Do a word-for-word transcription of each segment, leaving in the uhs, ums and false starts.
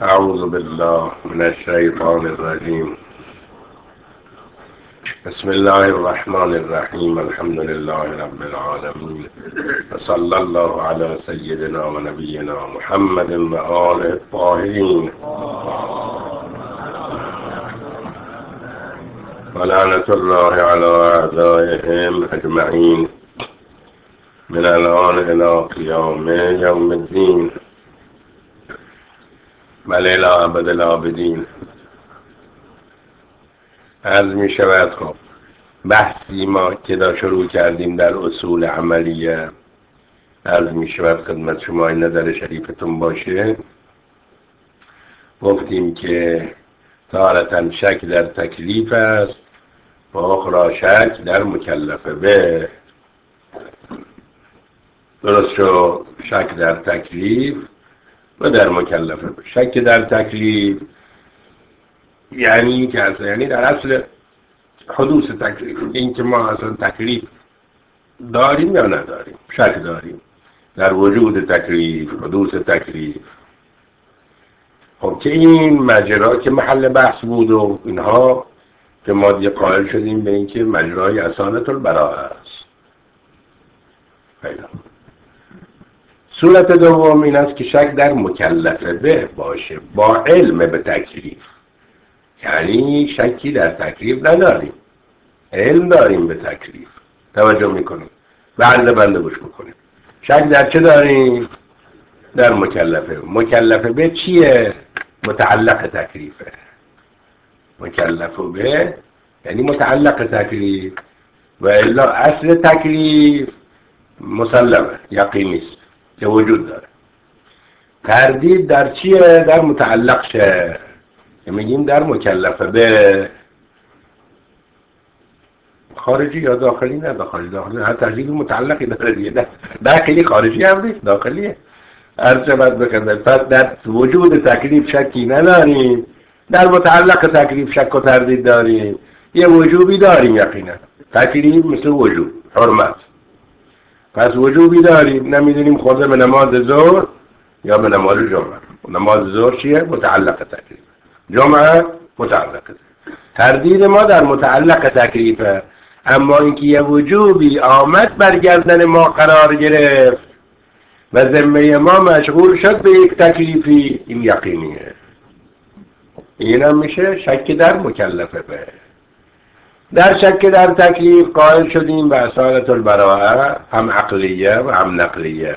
أعوذ بالله من الشيطان الرجيم. بسم الله الرحمن الرحيم. الحمد لله رب العالمين، وصلى الله على سيدنا ونبينا محمد وآله الطاهرين، ولعنة الله على أعدائهم أجمعين من الآن إلى قيام يوم الدين، بل إلى أبد الآبدین. عرض می شود خب بحثی ما که دا شروع کردیم در اصول عملیه، عرض می شود خدمت شما این نظر شریفتون باشه. گفتیم که تارة شک در تکلیف است و اخرى شک در مکلفه به. درست شو، شک در تکلیف و در مکلفه به. شک در تکلیف یعنی که اصلا یعنی در اصل حدوث تکلیف، این که ما اصلا تکلیف داریم یا نداریم، شک داریم در وجود تکلیف، حدوث تکلیف. خب که این مجرا که محل بحث بود و اینها که ما دیگه قائل شدیم به این که مجرای اصالت البراءه است. خیلی صورت دوم این است که شک در مکلفه به باشه با علم به تکلیف، یعنی شکی در تکلیف نداریم، علم داریم به تکلیف. توجه میکنیم بنده بنده گوش بکنیم. شک در چه داریم؟ در مکلفه. مکلفه به چیه؟ متعلق تکلیفه. مکلفه به یعنی متعلق تکلیف، و الا اصل تکلیف مسلمه، یقینی است که وجود داره. تردید در چیه؟ در متعلق شه، که میگیم در مکلفه به. خارجی یا داخلی؟ نه داخلی. داخلی هر تردید متعلقی داره دیگه. داخلی خارجی هم نیست، داخلیه. هر چه باید بکنه. پس در وجود تکلیف شکی نداریم، در متعلق تکلیف شک و تردید داریم. یه وجوبی داریم یقینا. تکلیف مثل وجوب، حرمت. پس وجوبی داریم، نمیدونیم خورده به نماز ظهر یا به نماز جمعه. نماز ظهر چیه؟ متعلق تکلیف. جمعه متعلق. تردید ما در متعلق تکلیفه. اما اینکه یه وجوبی آمد برگردن ما قرار گرفت و ذمه ما مشغول شد به یک تکلیفی، این یقینیه. این هم میشه شک در مکلفه به. در شک در تکلیف قائل شدیم به اصالت البراءه، هم عقلیه و هم نقلیه.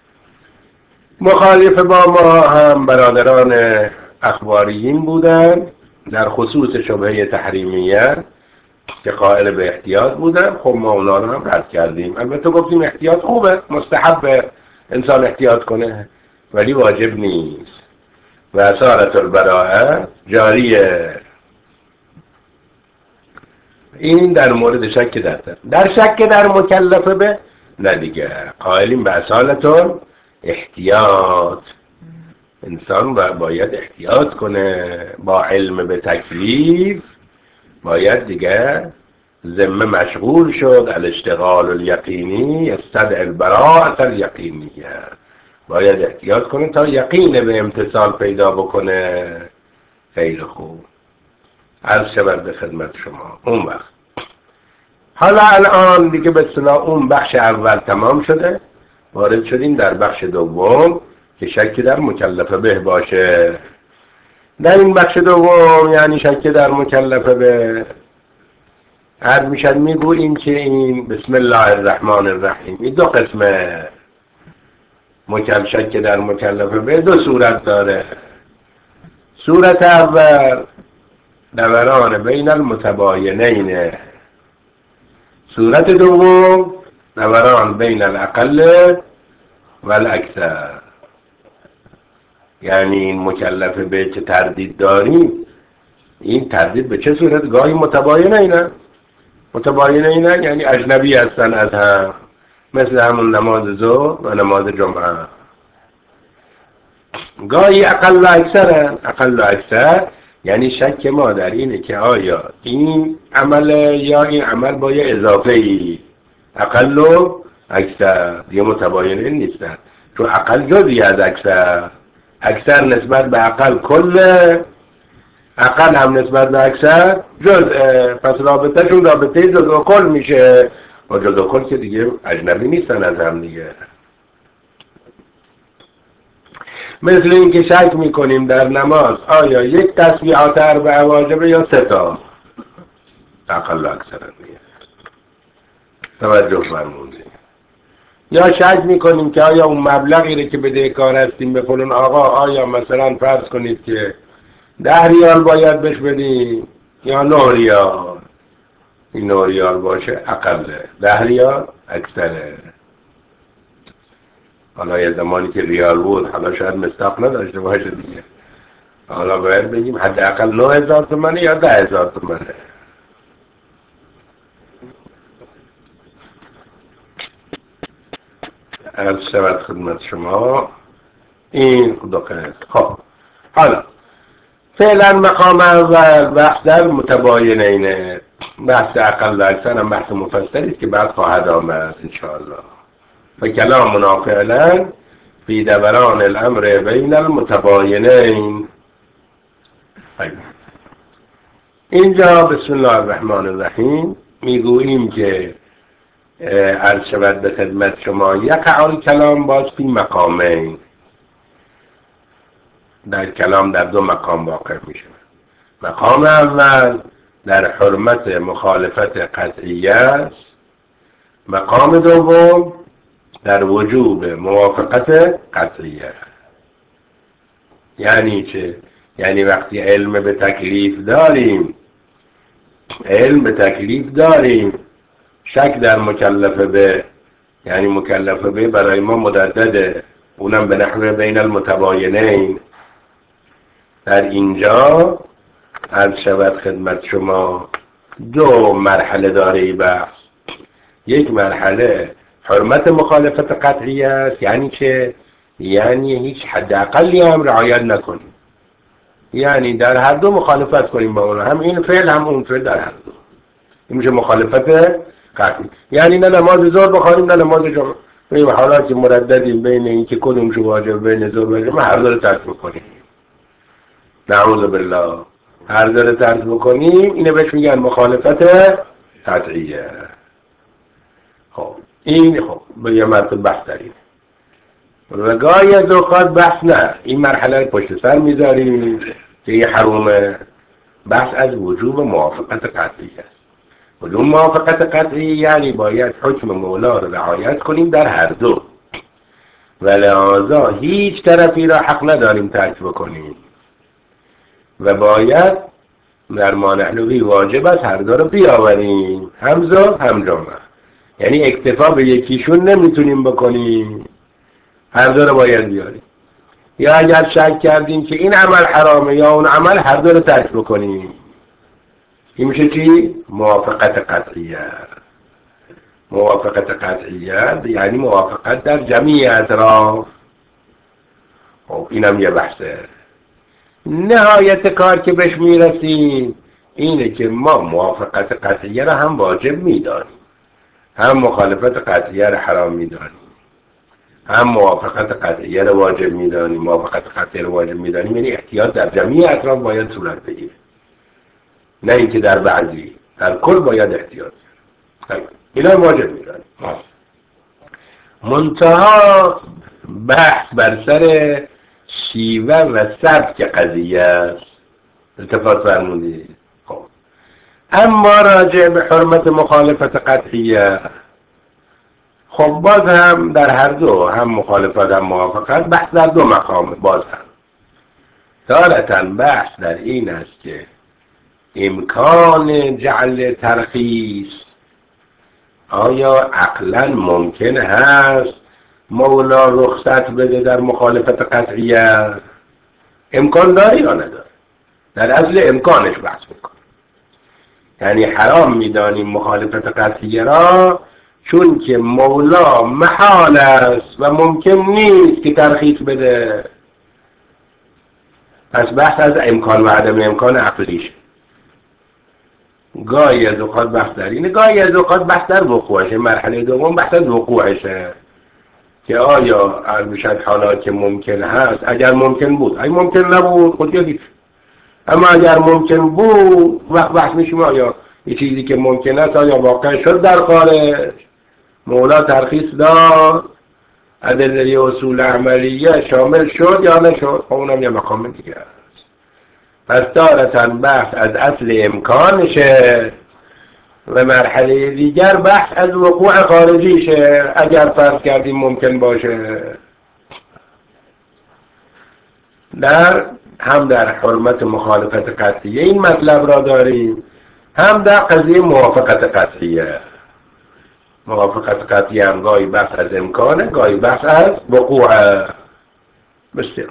مخالف با ما هم برادران اخباریین بودن در خصوص شبهه تحریمیه که قائل به احتیاط بودن. خب ما اونا رو هم رد کردیم. البته گفتیم احتیاط خوبه، مستحب انسان احتیاط کنه، ولی واجب نیست. و اصالت البراءه جاریه. این در مورد شک در در شک در مکلفه به نه دیگه قائلیم به اصالت احتیاط. انسان باید احتیاط کنه با علم به تکلیف. باید دیگه ذمه مشغول شد. الاشتغال الیقینی استدعی البراءة الیقینیه. باید احتیاط کنه تا یقین به امتثال پیدا بکنه. خیلی خوب. عرض شود به خدمت شما. اون وقت حالا الان دیگه به اصطلاح اون بخش اول تمام شده، وارد شدیم در بخش دوم که شک در مکلفه به باشه. در این بخش دوم یعنی شک در مکلفه به عرض میشد میگوییم که این بسم الله الرحمن الرحیم این دو قسمه. مکل شک در مکلفه به دو صورت داره. صورت اول دوران بین المتباینین. صورت دوم دوران بین الاقل و الاکثر. یعنی این مکلفه به چه تردید داریم، این تردید به چه صورت؟ گاهی متباینه اینا متباینه اینا یعنی اجنبی هستن از هم، مثل همون نماز ظهر و نماز جمعه. گاهی اقل و اکثر. اقل و اکثر یعنی شک ما در اینه که آیا این عمل یا این عمل با یه اضافه ای. اقل و اکثر دیگه متباینه نیستن، چون اقل جزئی از اکثر. اکثر نسبت به اقل کله، اقل هم نسبت به اکثر جزء. پس رابطهشون رابطه جزء و کل میشه و جزء و کل که دیگه اجنبی نیستن از هم دیگه. مثل این که شک میکنیم در نماز آیا یک تسبیحات اربعه واجبه یا سه تا، اقل و اکثر دیگه. توجه فرمودید. یا شک میکنیم که آیا اون مبلغی رو که بدهکار هستیم به فلان آقا، آیا مثلا فرض کنید که ده ریال باید بهش بدیم یا نه ریال. این نه ریال باشه اقله، ده ریال اکثره. حالا یه زمانی که ریال بود، حالا شاید مصداق نداشته باشه دیگه، حالا باید بگیم حداقل نه هزار تومنه یا ده هزار تومنه. عرض شود خدمت شما این خدا کنید. خب حالا فعلا مقام اول بحث در متباینینه، بحث اقل و اکثر هم بحث مفصلی است که بعد خواهد آمد انشاءالله. و کلامنا فعلا فی دوران الامر بین المتباینین. اینجا بسم الله الرحمن الرحیم میگوییم که عرض شود به خدمت شما یقع الکلام باز فی مقامین، در کلام در دو مقام واقع میشه. مقام اول در حرمت مخالفت قطعیه است، مقام دوم در وجوب موافقت قطعیه. یعنی چه؟ یعنی وقتی علم به تکلیف داریم، علم به تکلیف داریم، شک در مکلف به، یعنی مکلف به برای ما مددده، اونم به نحو بین المتباینین. در اینجا عرض شود خدمت شما دو مرحله داره ای بحث. یک مرحله حرمت مخالفت قطعی است، یعنی که یعنی هیچ حد اقلی هم رعایت نکنیم، یعنی در هر دو مخالفت کنیم با اون، هم این فعل هم اون فعل در هر دو. این میشه مخالفت قطعی. یعنی نه نماز ظهر بخوانیم نه نماز جمعه، ببین حالا که مرددیم بین این که کدومش واجب بین ظهر و جمعه، هر دو رو ترک بکنیم، نعوذ بالله، هر دو رو ترک بکنیم، اینو بهش میگن مخالفت قطعیه. خب این خب به یه مرتبه بحث داریم. و گاهی از اوقات بحث نه، این مرحله پشت سر میذاریم که این حرومه. بحث از وجوب موافقت قطعی است. وجوب موافقت قطعی یعنی باید حکم مولا رو رعایت کنیم در هر دو، و لذا هیچ طرفی را حق نداریم ترک بکنیم و باید در ما نحنوی واجب است هر دو رو بیاوریم، هم ظهر هم جمعه. یعنی اکتفا به یکیشون نمیتونیم بکنیم، هر دو رو باید بیاریم. یا اگر شک کردیم که این عمل حرامه یا اون عمل، هر دو رو ترک بکنیم. این میشه چی؟ موافقت قطعیه. موافقت قطعیه یعنی موافقت در جمیع اطراف. خب اینم یه بحثه. نهایت کار که بهش میرسیم اینه که ما موافقت قطعیه را هم واجب میدانیم، هم مخالفت قطعیه را حرام میدانیم، هم موافقت قطعیه را واجب میدانیم، موافقت قطعیه را واجب میدانیم. یعنی احتیاط در جمیع اطراف باید صورت بگیره، نه اینکه در بعضی، در کل باید احتیاط. اینا واجب میدانیم. منتها بحث بر سر شیوه و سبک قضیه است. التفات فرمودید. خب اما راجع به حرمت مخالفت قطعیه، خب باز هم در هر دو، هم مخالفت هم موافقت، بحث در دو مقام. باز هم تارة بحث در این است که امکان جعل ترخیص آیا عقلا ممکن هست مولا رخصت بده در مخالفت قطعیه؟ امکان داره یا نداره؟ در اصل امکانش بحث میکنه. یعنی حرام میدانیم مخالفت قطعیه را چون که مولا محال است و ممکن نیست که ترخیص بده. پس بحث از امکان و عدم امکان عقلیش. گاهی از اوقات بحث در اینه، گاهی از اوقات بحث در وقوعشه. مرحله دوم بحث از وقوعشه. که آیا عربشت حالا که ممکن هست، اگر ممکن بود، اگر ممکن نبود خود یادید، اما اگر ممکن بود وقت بحث میشیم آیا یه چیزی که ممکن است آیا واقع شد در خارج، مولا ترخیص داد، ادله اصول عملیه شامل شد یا نشد، خب اونم یه مقام دیگه است. پس تارة بحث از اصل امکانشه و مرحله دیگر بحث از وقوع خارجیشه اگر فرض کردیم ممکن باشه. در هم در حرمت مخالفت قطعیه این مطلب را داریم، هم در قضیه موافقت قطعیه. موافقت قطعیه هم گاهی بحث از امکانه، گاهی بحث از وقوع. بسیار.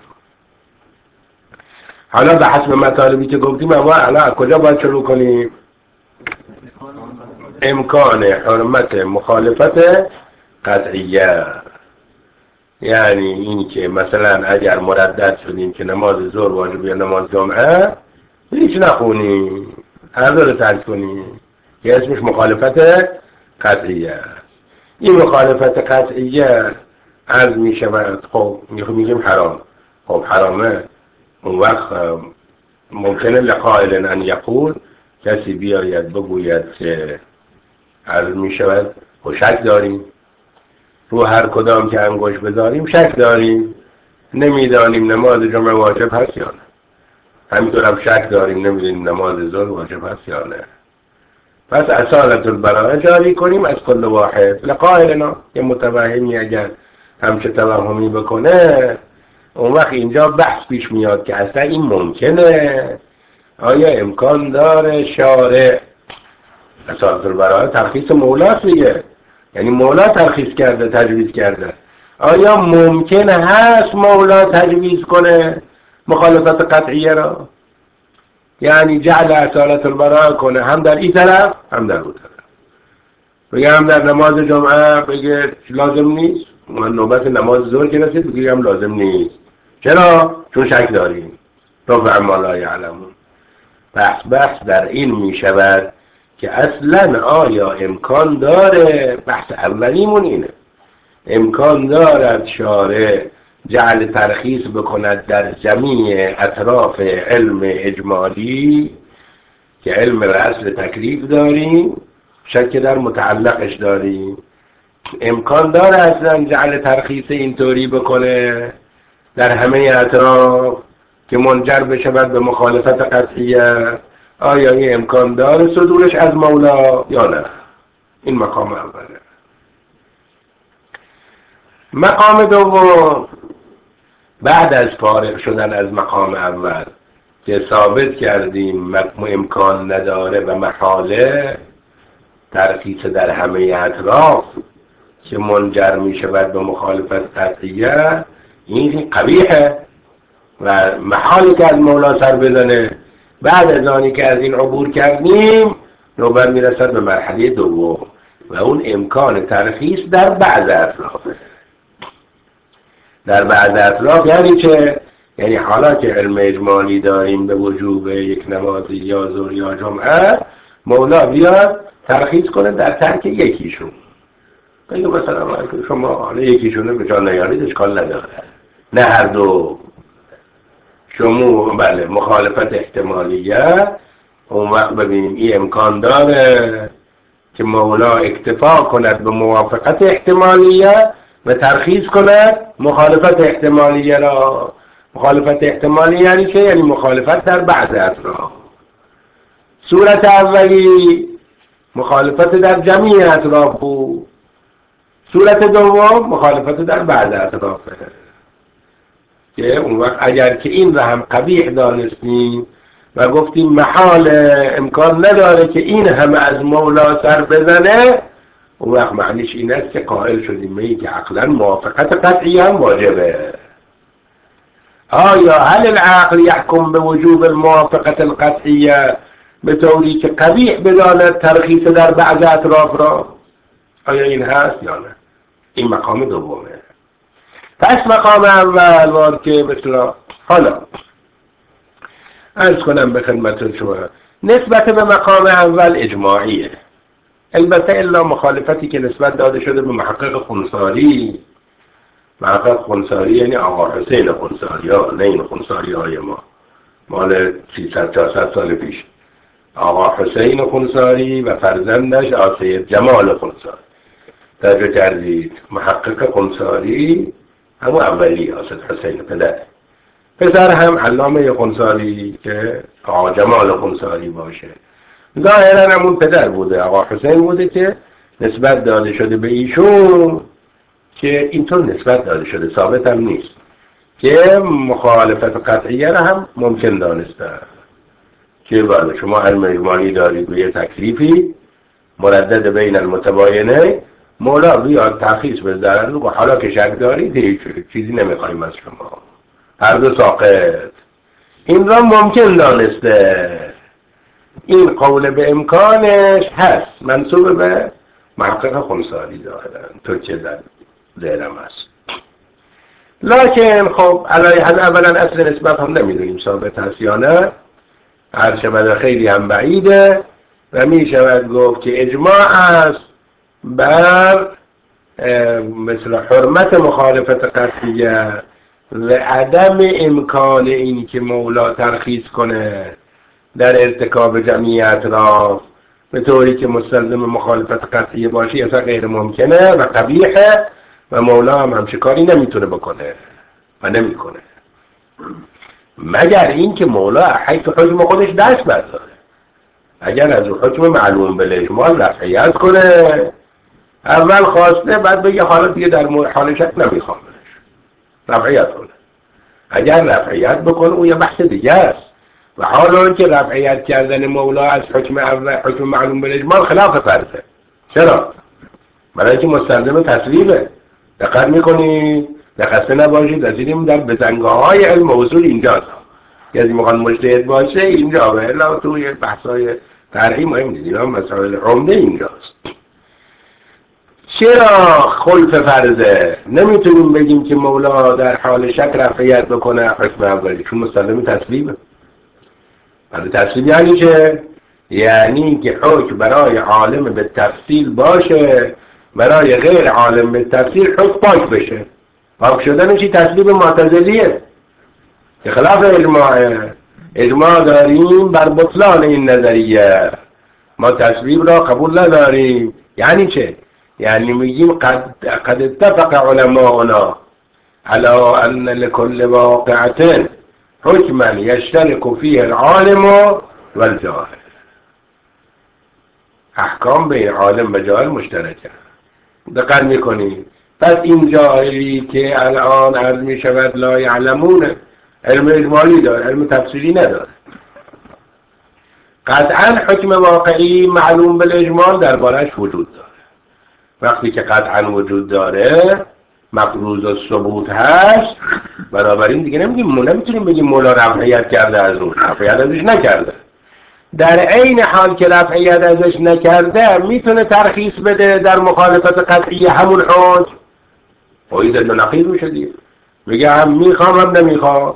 حالا به حسب مطالبی که گفتیم اما الان از کجا باید شروع کنیم؟ امکان حرمت مخالفت قطعیه، یعنی این که مثلا اگر مردد شدیم که نماز ظهر واجب یا نماز جمعه هیچ نخونیم، هر دو رو ترک کنیم، که اسمش مخالفت قطعیه. این مخالفت قطعیه از می شود، خب میگیم حرام، خب حرامه، اون وقت ممکنه لقائل ان یقول، کسی بیاید بگوید که عرض می شود و شک داریم رو هر کدام که انگوش بذاریم، شک داریم، نمیدانیم نماز جمعه واجب هست یا نه، همینطور هم شک داریم نمیدونیم نماز ظهر واجب هست یا نه. پس اصالت البراءه جاری کنیم از کل واحد. لقائلنا یه متوهمی اگر همچه توهمی بکنه، اون وقت اینجا بحث پیش میاد که اصلا این ممکنه، آیا امکان داره شارع، اصالت البراءه ترخیص مولاست دیگه، یعنی مولا ترخیص کرده، تجویز کرده، آیا ممکن هست مولا تجویز کنه مخالفت قطعیه را؟ یعنی جعل اصالت البراءه کنه هم در این طرف هم در اون طرف، بگه هم در نماز جمعه بگه لازم نیست، من نوبت نماز ظهر که رسید بگه هم لازم نیست. چرا؟ چون شک داریم. رفع ما لا یعلمون. بحث بحث در این می شود که اصلا آیا امکان داره، بحث اولیمون اینه، امکان دارد شارع جعل ترخیص بکند در جمیع اطراف علم اجمالی که علم اصل تکلیف داریم، شک در متعلقش داریم، امکان داره اصلا جعل ترخیص اینطوری بکنه در همه اطراف که منجر بشود به مخالفت قطعیه؟ آیا این امکان داره صدورش از مولا یا نه؟ این مقام اوله. مقام دوم، بعد از فارغ شدن از مقام اول که ثابت کردیم امکان نداره و محاله ترخیص در همه اطراف که منجر می شود به مخالفت قطعیه، این قبیحه و محاله که از مولا سر بزنه. بعد از آنی که از این عبور کردیم نوبت می رسد به مرحله دوم و اون امکان ترخیص در بعض اطرافه. در بعض اطراف یعنی چه؟ یعنی حالا که علم اجمالی داریم به وجوب یک نماز یا ظهر یا جمعه، مولا بیاد ترخیص کنه در ترک یکیشون، بگه مثلا شما حالا یکیشونه به جا نیارید اشکال نداره، نه هر دو شما بله مخالفت احتمالیه. اون وقت ببینیم این امکان داره که مولا اکتفا کند به موافقت احتمالیه و ترخیص کند مخالفت احتمالیه را. مخالفت احتمالیه یعنی چه؟ یعنی مخالفت در بعض اطراف. صورت اولی مخالفت در جمیع اطراف بود، صورت دوم مخالفت در بعض اطرافه که اون وقت اگر که این را هم قبیح دانستیم و گفتیم محال امکان نداره که این همه از مولا سر بزنه، اون وقت معنیش این است که قائل شدیم به این که عقلا موافقت قطعی هم واجبه. آیا هل العقل يحكم به وجوب الموافقت القطعیه به طوری که قبیح بداند ترخیص در بعض اطراف را؟ آیا این هست یا نه؟ این مقام دومه. پس مقام اول وارد که مثلا حالا عرض کنم به خدمت شما نسبت به مقام اول اجماعیه، البته الا مخالفتی که نسبت داده شده به محقق خونساری محقق خونساری یعنی آقا حسین خونساری ها، نه این خونساری های ما مال سیصد چهارصد سال پیش. آقا حسین خونساری و فرزندش آسید جمال خونساری. توجه کردید؟ محقق خونساری همون اولی آسید حسین پدر، پسر هم علامه خونساری که آقا جمال خونساری باشه. ظاهرا همون پدر بوده، آقا حسین بوده که نسبت داده شده به ایشون که اینطور نسبت داده شده، ثابت هم نیست، که مخالفت قطعیه را هم ممکن دانسته که بله شما علم اجمالی دارید به یه تکلیفی مردد بین المتباینه، مولا بیاد ترخیص بذارد و حالا که شک دارید هیچ چیزی نمیخوایم از شما، هر دو ساقط. این را ممکن دانسته. این قول به امکانش هست، منصوب به محقق خونساری دارن تو که در ذهنم هست. لکن خب علای حد اولا اصل نسبت هم نمیدونیم ثابت هست یا نه، هر شود خیلی هم بعیده و می شود گفت که اجماع است بر مثل حرمت مخالفت قطعیه و عدم امکان این که مولا ترخیص کنه در ارتکاب جمعیت را به طوری که مستلزم مخالفت قطعیه باشی اصلا غیر ممکنه و قبیحه و مولا هم همچه کاری نمیتونه بکنه و نمیکنه، مگر این که مولا حیث حکم خودش دست برداره. اگر از حکم معلوم بالاجمال رفعیت کنه، اول خواسته بعد بگه حالا دیگه در حال شک نمیخوام رفعیت کنه. اگر رفعیت بکنه اون یه بحث دیگه است و حالا که رفعیت کردن مولا از حکم اول حکم معلوم بالاجمال خلاف فرضه. چرا؟ برای اینکه مستلزم تصویبه. دقت میکنی؟ دقیقه نباشید از اینیم در بزنگاهای علم موضوع اینجاست. یعنی میخوان مجتهد باشه اینجا و الا توی بحثای فرعی مهم نیست، اینا مسائل عمده اینجاست. چرا خلف فرضه؟ نمیتونیم بگیم که مولا در حال شک رفعیت بکنه حکم اولی چون مستلزم تصویبه. برای تصویب یعنی چه؟ یعنی که حکم برای عالم به تفصیل باشه، برای غیر عالم به تفصیل حکم پاک بشه. پاک شدن چی؟ تصویب معتزلیه که خلاف اجماعه. اجماع داریم بر بطلان این نظریه، ما تصویب را قبول نداریم. یعنی چه؟ یعنی میگیم قد قد اتفق علماؤنا على ان لكل واقعه حکما یشترک فیه العالم والجاهل. احکام بین عالم و جاهل مشترکه. دقت میکنید؟ پس این جاهلی که الان عرض می شود لا یعلمونه، علم اجمالی داره، علم تفصیلی نداره. قطعا حکم واقعی معلوم بالاجمال دربارش وجود داره. وقتی که قطعا وجود داره مفروض الثبوت هست، بنابراین دیگه نمیگیم مولا نمیتونیم بگیم مولا رفعیت کرده از اون، رفعیت ازش نکرده. در عین حال که رفعیت ازش نکرده میتونه ترخیص بده در مخالفت قطعی همون حکم. باید دل و نقیض میشه دیگه، میگه هم میخوام هم نمیخوام.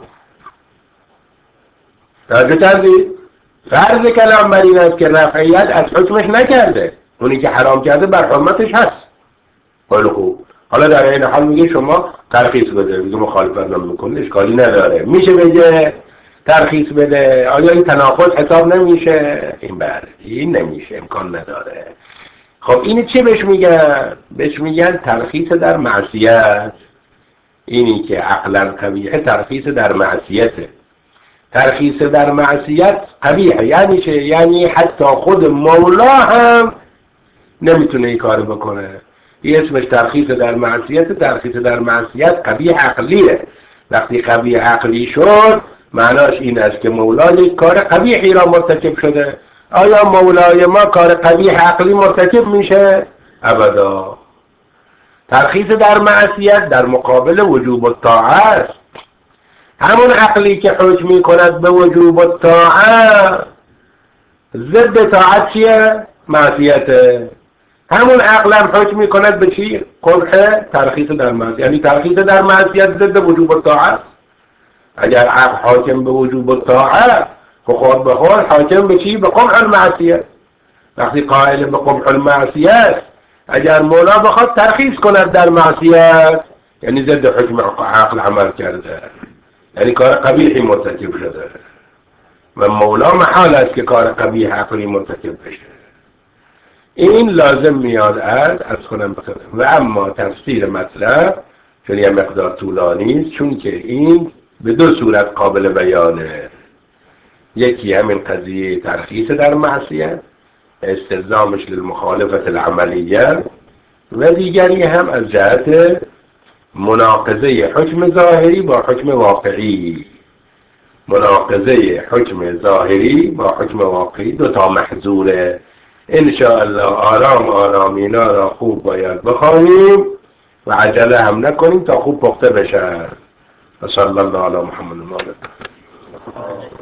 توجه کردید؟ فرض کلام بر این است که رفعیت از حکمش نکرده، اونی که حرام کرده بر حرمتش هست. خیلی خوب، حالا در این حال میگه شما ترخیص بده، میگه مخالفت نمیکنه، اشکالی نداره، میشه بگه ترخیص بده. آیا این تناقض حساب نمیشه؟ این بر این نمیشه، امکان نداره. خب این چه بهش میگن؟ بهش میگن ترخیص در معصیت. اینی که عقلا قبیحه ترخیص در معصیته. ترخیص در معصیت قبیحه یعنی چه؟ یعنی حتی خود مولا هم نمیتونه این کار بکنه. این اسمش ترخیص در معصیت. ترخیص در معصیت قبیح عقلیه. وقتی قبیح عقلی شد معناش این است که مولا یک کار قبیحی را مرتکب شده. آیا مولای ما کار قبیح عقلی مرتکب میشه؟ ابدا. ترخیص در معصیت در مقابل وجوب الطاعه است. همون عقلی که حکم می کند به وجوب الطاعه، ضد طاعت چیه؟ معصیته. همون عقل هم حکم می کند به چی؟ قبحه. ترخیص در معصیت یعنی ترخیص در معصیت ضد وجوب الطاعه. اگر عقل حاکم به وجوب الطاعه، خود به خود حاکم به چی؟ به قبح المعصیت. وقتی قائل به قبح المعصیت، اگر مولا بخواد ترخیص کند در معصیت، یعنی ضد حکم عقل عمل کرده، یعنی کار قبیحی مرتکب شده و مولا محال است که کار قبیح عقلی مرتکب بشه. این لازم میاد از از کنم بکنم. و اما تفسیر مطلب چون یه مقدار طولانی است، چون که این به دو صورت قابل بیانه. یکی همین قضیه ترخیص در معصیت، استلزامش للمخالفت العملیه، و دیگری هم از جهت مناقضه حکم ظاهری با حکم واقعی. مناقضه حکم ظاهری با حکم واقعی دو تا محظوره. انشاءالله آرام آرام اینا را خوب باید بخوانیم و عجله هم نکنیم تا خوب پخته بشه. صلی الله علی محمد و آله.